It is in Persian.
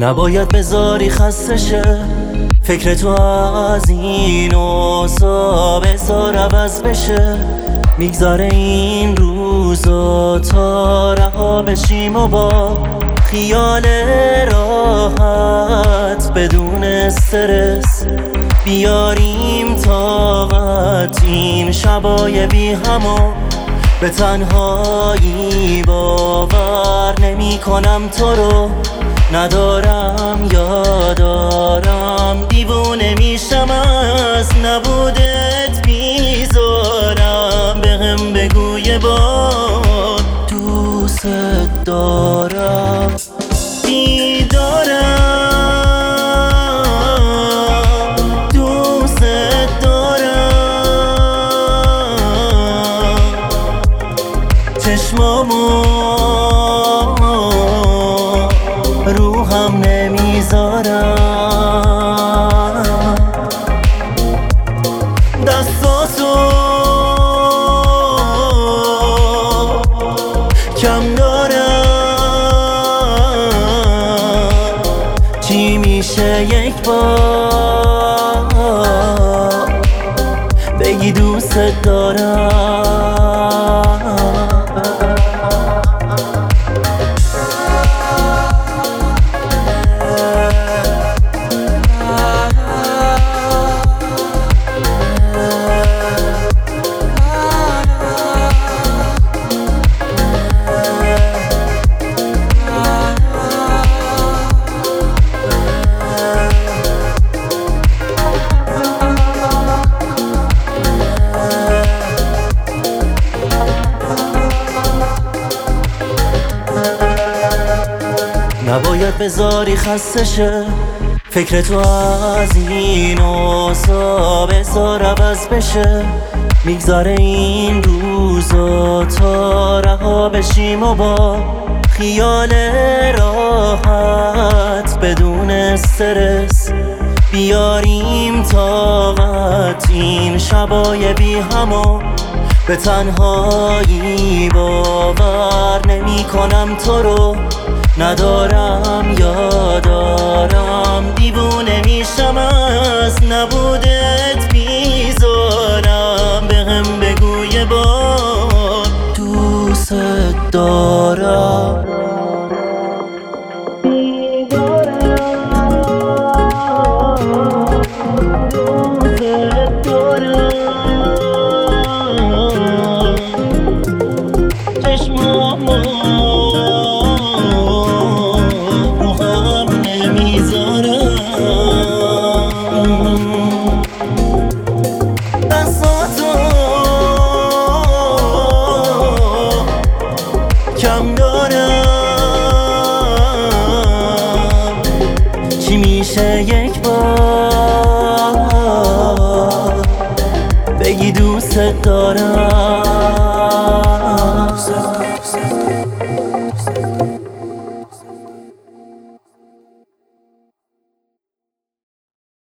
نباید بذاری خسته شه فکر تو از این اوضاع، بذار عوض بشه. میگذاره این روزا تا رها بشیم و با خیال راحت بدون استرس بیاریم طاقت این شبای بی همو. به تنهایی باور نمی کنم تو رو ندارم، یادارم دیوونه میشم از نبودت، میذارم بهم بگو یه بار دوست دارم. دیدارم دوست دارم، چشمامو روحم نمیذارم، دستاتو کم دارم. چی میشه یک بار بگی دوست دارم؟ نباید بذاری خسته شه فکر تو از این اوضاع، بذار عوض بشه. میگذاره این روزا تا رها بشیم و با خیال راحت بدون استرس بیاریم طاقت این شبای بی همو. به تنهایی باور نمی کنم تو رو ندارم، یادارم دیوونه میشم از نبودت، میذارم بهم بگو یه بار دوست دارم. کم دارم، چی میشه یک بار بگی دوست دارم؟